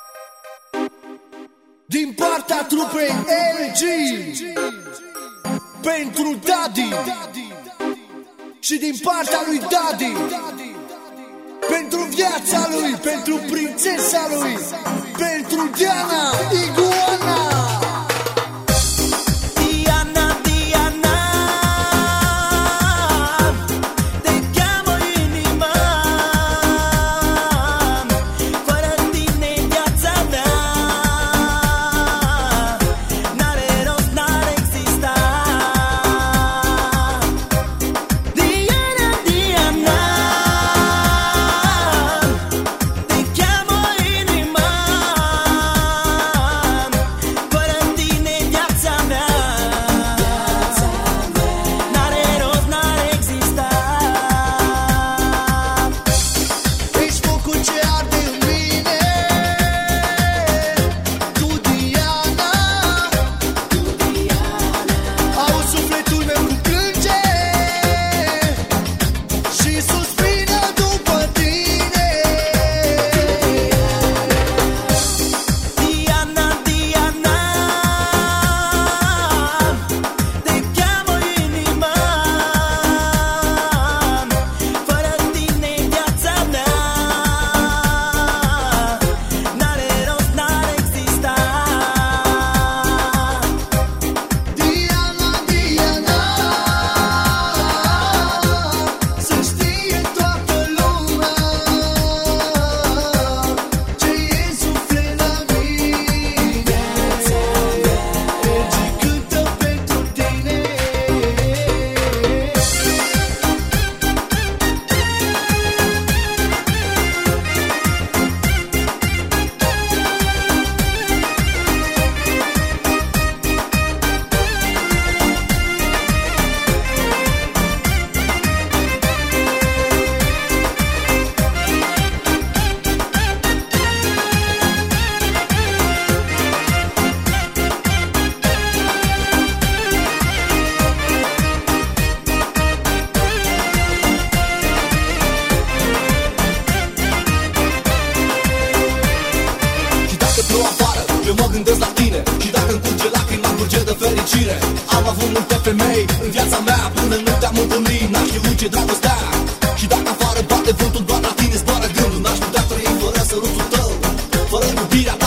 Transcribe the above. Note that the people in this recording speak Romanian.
Din partea trupei LG pentru Daddy și din partea lui Daddy pentru viața lui, pentru prințesa lui, pentru Diana Iguana. Eu mă gândesc la tine și dacă-mi curge lacrima, curge de fericire. Am avut multe femei în viața mea, până nu te-am întâlnit, n-aș știut ce dragostea. Și dacă afară bate vântul, doar la tine zboară gândul. N-aș putea trăi fără sărutul tău, fără iubirea